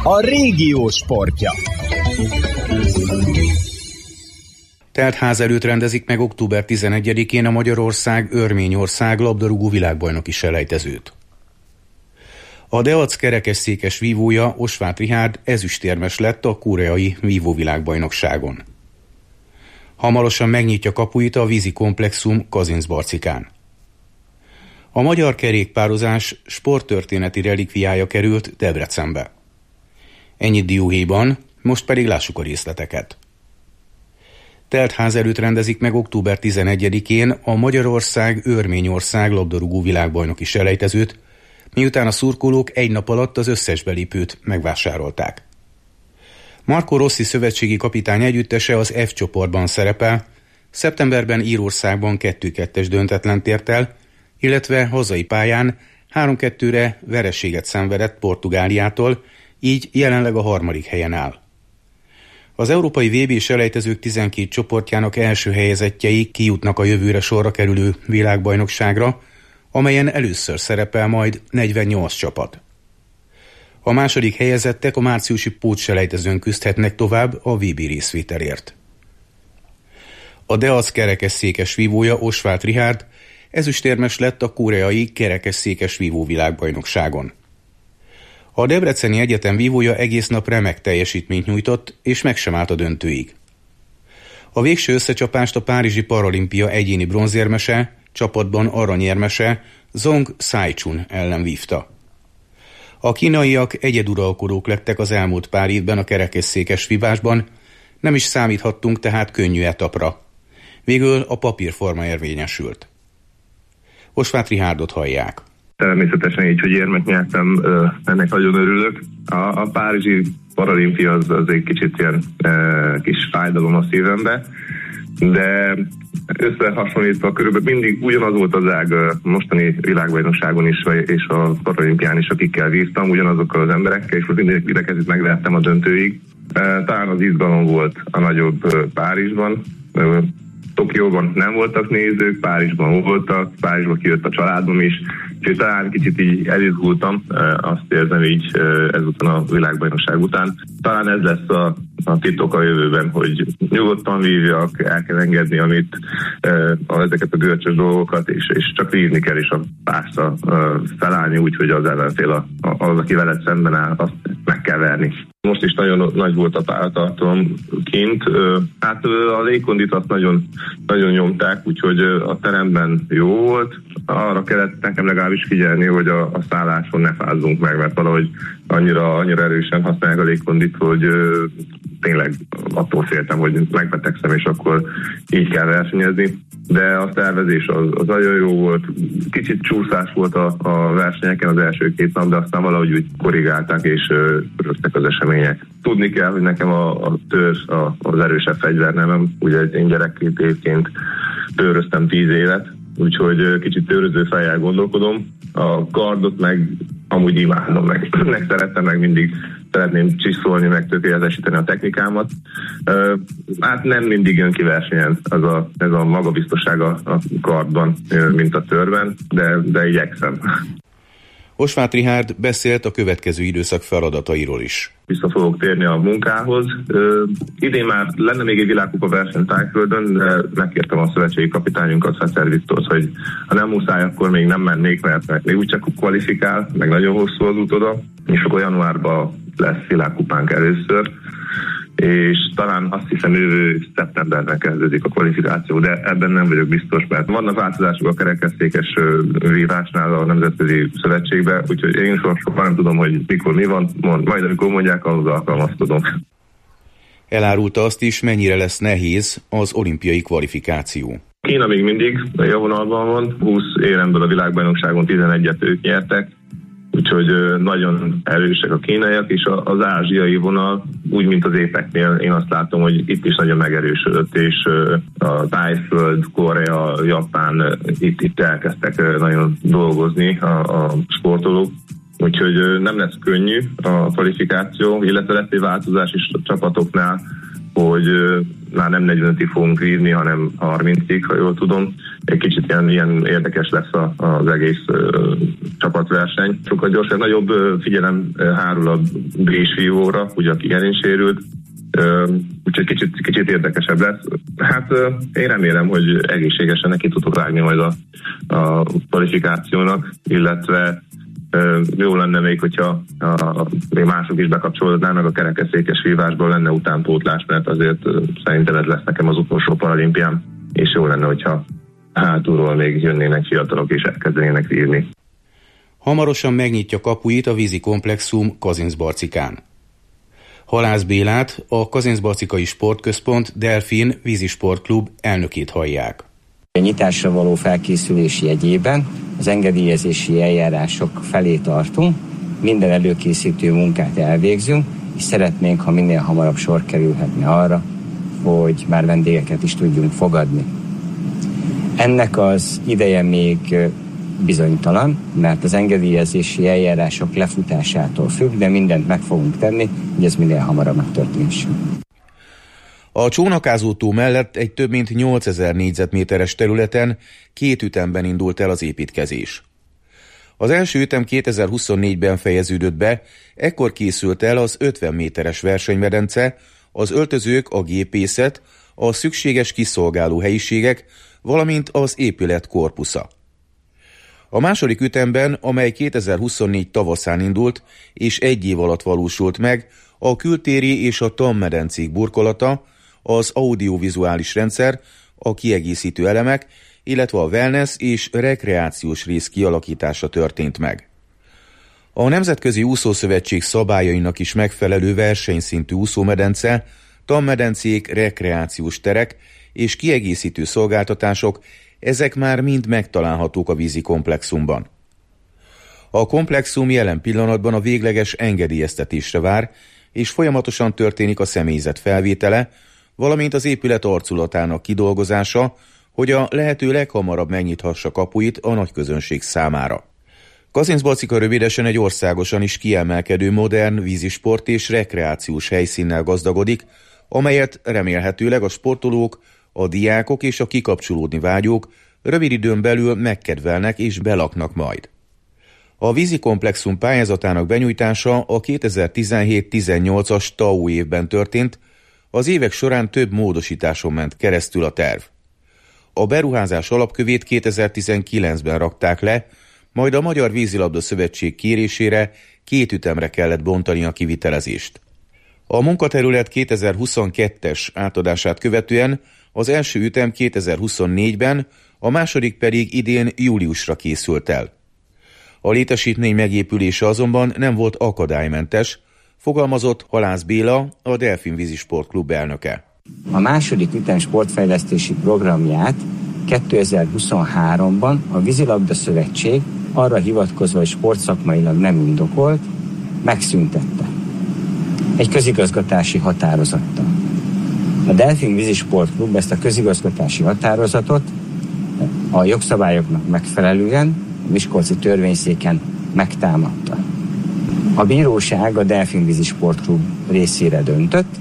A régió sportja. Teltház előtt rendezik meg október tizenegyedikén a Magyarország-Örményország labdarúgó világbajnoki selejtezőt. A Deac kerekesszékes vívója, Osváth Richárd ezüstérmes lett a koreai vívóvilágbajnokságon. Hamarosan megnyitja kapuit a vízi komplexum Kazincbarcikán. A magyar kerékpározás sporttörténeti relikviája került Debrecenbe. Ennyit dióhéjban, most pedig lássuk a részleteket. Teltház előtt rendezik meg október tizenegyedikén a Magyarország-Örményország labdarúgó világbajnoki selejtezőt, miután a szurkolók egy nap alatt az összes belépőt megvásárolták. Marco Rossi szövetségi kapitány együttese az F csoportban szerepel, szeptemberben Írországban kettő kettes döntetlent ért el, illetve hazai pályán három kettőre vereséget szenvedett Portugáliától, így jelenleg a harmadik helyen áll. Az európai vé bé selejtezők tizenkét csoportjának első helyezettjei kijutnak a jövőre sorra kerülő világbajnokságra, amelyen először szerepel majd negyvennyolc csapat. A második helyezettek a márciusi pótselejtezőn küzdhetnek tovább a vé bé részvételért. A Deac kerekesszékes vívója, Osváth Richárd ezüstérmes lett a koreai kerekesszékes vívó világbajnokságon. A Debreceni Egyetem vívója egész nap remek teljesítményt nyújtott, és meg sem állt a döntőig. A végső összecsapást a Párizsi Paralimpia egyéni bronzérmese, csapatban aranyérmese Zong Sai-chun ellen vívta. A kínaiak egyeduralkodók lettek az elmúlt pár évben a kerekesszékes vívásban, nem is számíthattunk tehát könnyű etapra. Végül a papírforma érvényesült. Osváth Richárdot hallják. Természetesen így, hogy érmet nyertem, ennek nagyon örülök. A, a Párizsi Paralimpia az, az egy kicsit ilyen e, kis fájdalom a szívembe, de összehasonlítva körülbelül mindig ugyanaz volt az ág mostani világbajnokságon is, és a Paralimpián is, akikkel vívtam, ugyanazokkal az emberekkel, és mindig idekezit megvertem a döntőig. E, talán az izgalom volt a nagyobb Párizsban. E, Tokióban nem voltak nézők, Párizsban voltak, Párizsban kijött a családom is, és talán kicsit így elizgultam, azt érzem így ezután a világbajnokság után. Talán ez lesz a, a titok a jövőben, hogy nyugodtan vívjak, el kell engedni, amit ezeket a görcsös dolgokat, és, és csak vívni kell, és a párszra felállni úgy, hogy az ellenfél, az, aki veled szemben áll, azt meg kell verni. Most is nagyon nagy volt a páratartalom kint. Hát a légkondit azt nagyon, nagyon nyomták, úgyhogy a teremben jó volt. Arra kellett nekem legalábbis figyelni, hogy a, a szálláson ne fázzunk meg, mert valahogy annyira, annyira erősen használják a légkondit, hogy ö, tényleg attól féltem, hogy megbetegszem, és akkor így kell versenyezni. De a szervezés az, az nagyon jó volt. Kicsit csúszás volt a, a versenyeken az első két nap, de aztán valahogy úgy korrigálták, és öröktek az események. Tudni kell, hogy nekem a, a tőr a, az erősebb fegyvernemem. Ugye én gyerekként évként tőröztem tíz évet, úgyhogy kicsit tőröző fejjel gondolkodom. A kardot meg amúgy imádom, meg, meg szerettem, meg mindig szeretném csiszolni, meg tökéletesíteni a technikámat. Hát nem mindig jön ki versenyen az a, ez a magabiztosság a, a kardban, mint a törben, de, de igyekszem. Osváth Richárd beszélt a következő időszak feladatairól is. Vissza fogok térni a munkához. Ö, idén már lenne még egy világkupa verseny Tájföldön, de megkértem a szövetségi kapitányunkat, Fecer Viktort, hogy ha nem muszáj, akkor még nem mennék, mert még úgyse kvalifikál, meg nagyon hosszú az út oda, és akkor januárban lesz világkupánk először, és talán azt hiszem jövő szeptemberben kezdődik a kvalifikáció, de ebben nem vagyok biztos, mert vannak változások a kerekesszékes vívásnál a Nemzetközi Szövetségben, úgyhogy én sokan nem tudom, hogy mikor mi van, mond, majd amikor mondják, ahhoz alkalmazkodom. Elárulta azt is, mennyire lesz nehéz az olimpiai kvalifikáció. Kína még mindig a javonalban van, húsz éremből a világbajnokságon tizenegyet ők nyertek, úgyhogy nagyon erősek a kínaiak, és az ázsiai vonal, úgy, mint az épeknél, én azt látom, hogy itt is nagyon megerősödött, és a Tájföld, Korea, Japán itt, itt elkezdtek nagyon dolgozni a, a sportolók, úgyhogy nem lesz könnyű a kvalifikáció, illetve lesz egy változás is a csapatoknál, hogy már nem negyvenig fogunk írni, hanem harmincig, ha jól tudom. Egy kicsit ilyen, ilyen érdekes lesz a, az egész uh, csapatverseny. Sokkal gyorsan nagyobb uh, figyelem uh, hárul a Brés vívóra, ugye aki ilyen sérült. Uh, úgyhogy kicsit, kicsit érdekesebb lesz. Hát uh, én remélem, hogy egészségesen neki tudok vágni majd a, a kvalifikációnak, illetve uh, jó lenne még, hogyha a, a, még mások is bekapcsolódnának a kerekesszékes vívásból, lenne utánpótlás, mert azért uh, szerintem ez lesz nekem az utolsó paralimpiám, és jó lenne, hogyha hátulról még jönnének fiatalok és elkezdenének írni. Hamarosan megnyitja kapuit a vízi komplexum Kazincbarcikán. Halász Bélát, a Kazincbarcikai Sportközpont Delfin vízisportklub elnökét hallják. A nyitásra való felkészülés jegyében az engedélyezési eljárások felé tartunk, minden előkészítő munkát elvégzünk, és szeretnénk, ha minél hamarabb sor kerülhetne arra, hogy már vendégeket is tudjunk fogadni. Ennek az ideje még bizonytalan, mert az engedélyezési eljárások lefutásától függ, de mindent meg fogunk tenni, hogy ez minél hamarabb megtörténjen. A Csónakázó tó mellett egy több mint nyolcezer négyzetméteres területen két ütemben indult el az építkezés. Az első ütem kétezer-huszonnégyben fejeződött be, ekkor készült el az ötven méteres versenymedence, az öltözők, a gépészet, a szükséges kiszolgáló helyiségek, valamint az épület korpusza. A második ütemben, amely kétezer-huszonnégy tavaszán indult, és egy év alatt valósult meg, a kültéri és a tanmedencék burkolata, az audiovizuális rendszer, a kiegészítő elemek, illetve a wellness és rekreációs rész kialakítása történt meg. A Nemzetközi Úszószövetség szabályainak is megfelelő versenyszintű úszómedence, tanmedencék, rekreációs terek és kiegészítő szolgáltatások, ezek már mind megtalálhatók a vízi komplexumban. A komplexum jelen pillanatban a végleges engedélyeztetésre vár, és folyamatosan történik a személyzet felvétele, valamint az épület arculatának kidolgozása, hogy a lehető leghamarabb megnyithassa kapuit a nagyközönség számára. Kazincbarcika rövidesen egy országosan is kiemelkedő modern vízisport és rekreációs helyszínnel gazdagodik, amelyet remélhetőleg a sportolók, a diákok és a kikapcsolódni vágyók rövid időn belül megkedvelnek és belaknak majd. A vízi komplexum pályázatának benyújtása a kétezer-tizenhét-tizennyolcas té á o évben történt, az évek során több módosításon ment keresztül a terv. A beruházás alapkövét kétezer-tizenkilencben rakták le, majd a Magyar Vízilabda Szövetség kérésére két ütemre kellett bontani a kivitelezést. A munkaterület kétezer-huszonkettes átadását követően az első ütem kétezer-huszonnégyben, a második pedig idén júliusra készült el. A létesítmény megépülése azonban nem volt akadálymentes, fogalmazott Halász Béla, a Delfin vízisportklub elnöke. A második ütem sportfejlesztési programját kétezer-huszonháromban a Vízilabda Szövetség arra hivatkozva, hogy sportszakmailag nem indokolt, megszüntette. Egy közigazgatási határozattal. A Delfin vízisportklub ezt a közigazgatási határozatot a jogszabályoknak megfelelően a Miskolci törvényszéken megtámadta. A bíróság a Delfin vízisportklub részére döntött,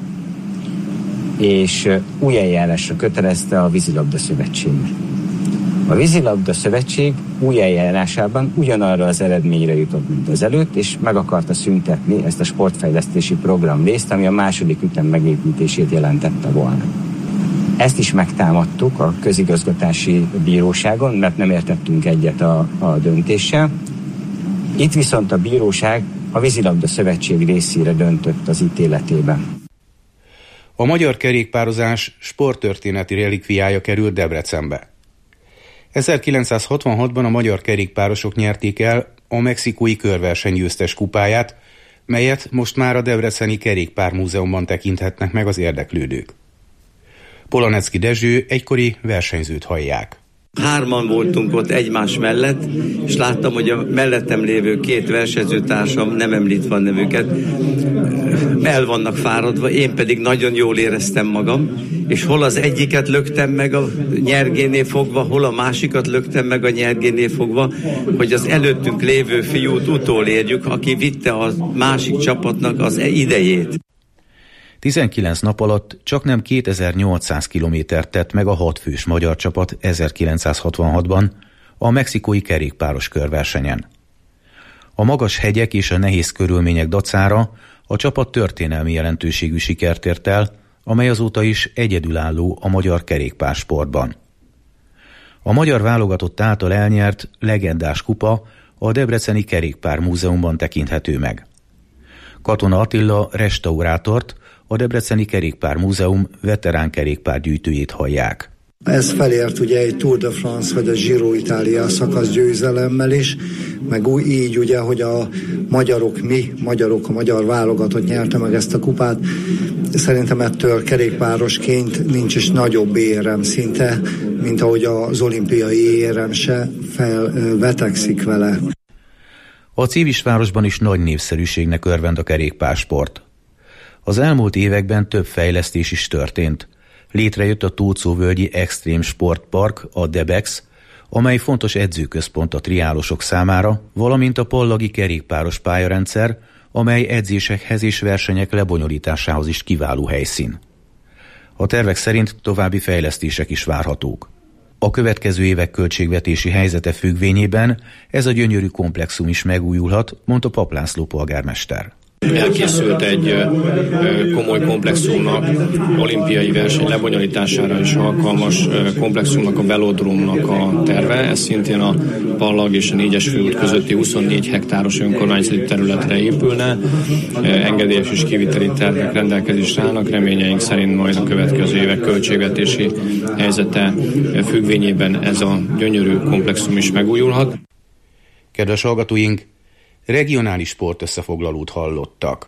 és új eljárásra kötelezte a Vízilabda Szövetséget. A Vízilabda Szövetség új eljárásában ugyanarra az eredményre jutott, mint az előtt, és meg akarta szüntetni ezt a sportfejlesztési program részt, ami a második ütem megépítését jelentette volna. Ezt is megtámadtuk a közigazgatási bíróságon, mert nem értettünk egyet a, a döntéssel. Itt viszont a bíróság a Vízilabda Szövetség részére döntött az ítéletében. A magyar kerékpározás sporttörténeti relikviája került Debrecenbe. ezerkilencszázhatvanhatban a magyar kerékpárosok nyerték el a mexikói körverseny győztes kupáját, melyet most már a Debreceni Kerékpármúzeumban tekinthetnek meg az érdeklődők. Polanecki Dezső egykori versenyzőt hallják. Hárman voltunk ott egymás mellett, és láttam, hogy a mellettem lévő két versenyzőtársam, nem említve a nevüket, el vannak fáradva, én pedig nagyon jól éreztem magam, és hol az egyiket löktem meg a nyergénél fogva, hol a másikat löktem meg a nyergénél fogva, hogy az előttünk lévő fiút utolérjük, aki vitte a másik csapatnak az idejét. tizenkilenc nap alatt csaknem kétezer-nyolcszáz kilométert tett meg a hatfős magyar csapat ezerkilencszázhatvanhatban a mexikói kerékpáros körversenyen. A magas hegyek és a nehéz körülmények dacára a csapat történelmi jelentőségű sikert ért el, amely azóta is egyedülálló a magyar kerékpársportban. A magyar válogatott által elnyert legendás kupa a Debreceni Kerékpár Múzeumban tekinthető meg. Katona Attila restaurátort, a Debreceni Kerékpár Múzeum veterán kerékpárgyűjtőjét hallják. Ez felért ugye egy Tour de France vagy a Giro Italia szakasz győzelemmel is, meg úgy így ugye, hogy a magyarok, mi magyarok, a magyar válogatott nyerte meg ezt a kupát. Szerintem ettől kerékpárosként nincs is nagyobb érem szinte, mint ahogy az olimpiai érem se felvetekszik vele. A Civisvárosban is nagy népszerűségnek örvend a kerékpársport. Az elmúlt években több fejlesztés is történt. Létrejött a Tóczóvölgyi Extrém Sportpark, a Debex, amely fontos edzőközpont a triálosok számára, valamint a Pallagi kerékpáros pályarendszer, amely edzésekhez és versenyek lebonyolításához is kiváló helyszín. A tervek szerint további fejlesztések is várhatók. A következő évek költségvetési helyzete függvényében ez a gyönyörű komplexum is megújulhat, mondta Pap László polgármester. Elkészült egy komoly komplexumnak, olimpiai verseny lebonyolítására is alkalmas komplexumnak, a velodrómnak a terve. Ez szintén a Pallag és a négyes főút közötti huszonnégy hektáros önkormányzati területre épülne. Engedélyes és kiviteli tervek rendelkezésre állnak. Reményeink szerint majd a következő évek költségvetési helyzete függvényében ez a gyönyörű komplexum is megújulhat. Kedves hallgatóink, regionális sportösszefoglalót hallottak.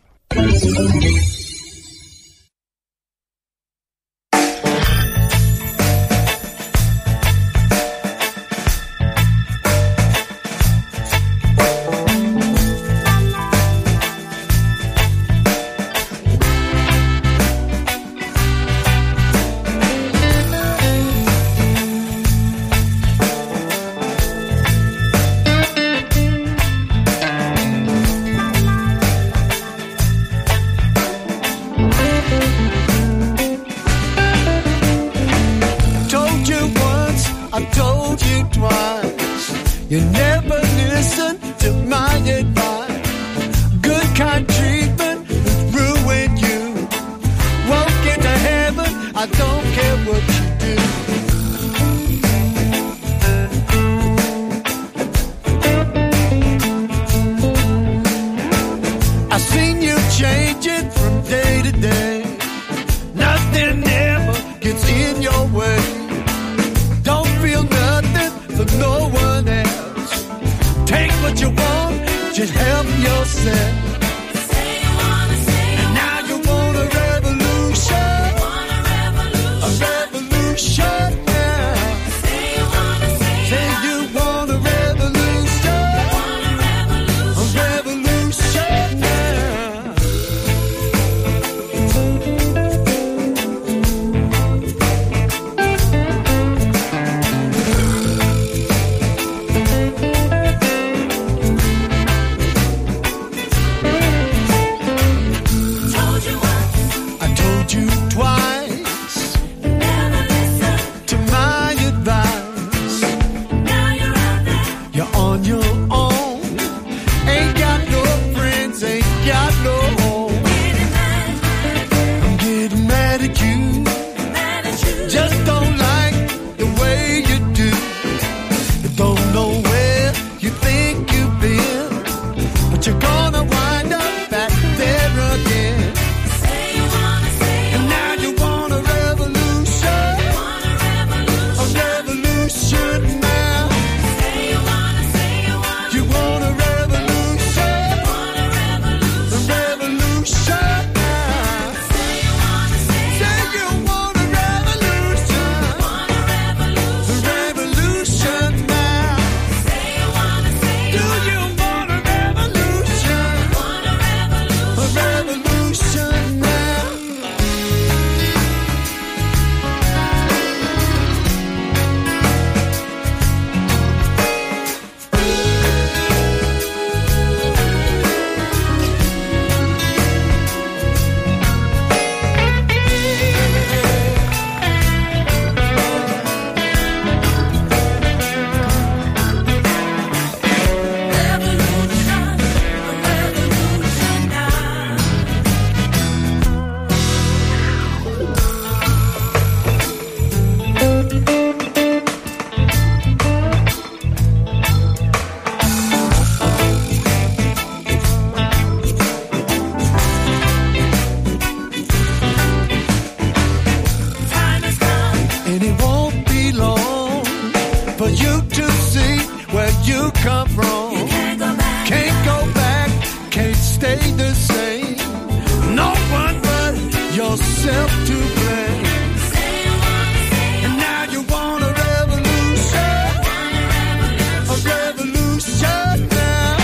yourself to blame. And now you want a revolution, a revolution now.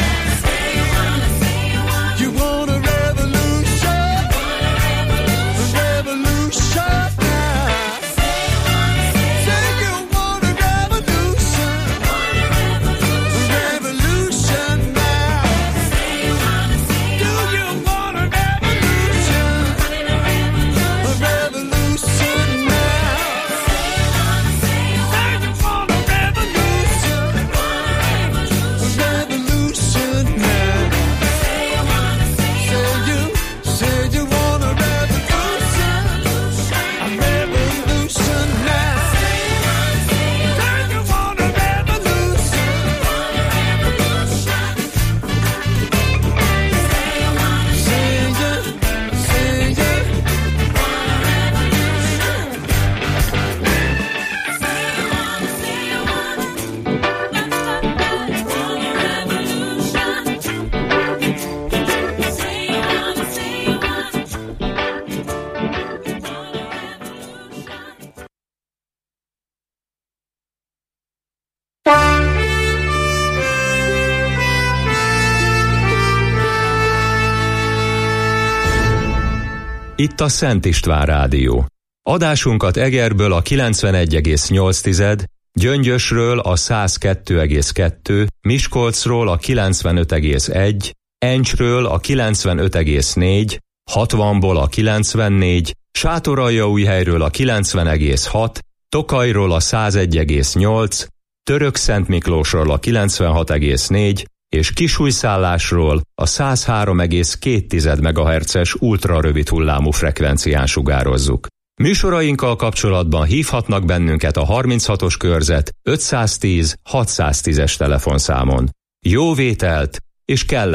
You want a revolution, a revolution now. Say you want a revolution, a revolution now. Do you want a revolution, a revolution now? Say you want a revolution, a revolution now. Say you, say you want a revolution, a revolution now. Say you want a revolution, say you, say you. Itt a Szent István Rádió. Adásunkat Egerből a kilencvenegy egész nyolc, Gyöngyösről a száz kettő egész kettő, Miskolcról a kilencvenöt egész egy, Encsről a kilencvenöt egész négy, hatvanból a kilencvennégy, Sátoraljaújhelyről a kilencven egész hat, Tokajról a száz egy egész nyolc, Törökszentmiklósról a kilencvenhat egész négy, és Kisújszállásról a száz három egész két megahertzes ultrarövid hullámú frekvencián sugározzuk. Műsorainkkal kapcsolatban hívhatnak bennünket a harminchatos körzet ötszáztíz hatszáztízes telefonszámon. Jó vételt és kell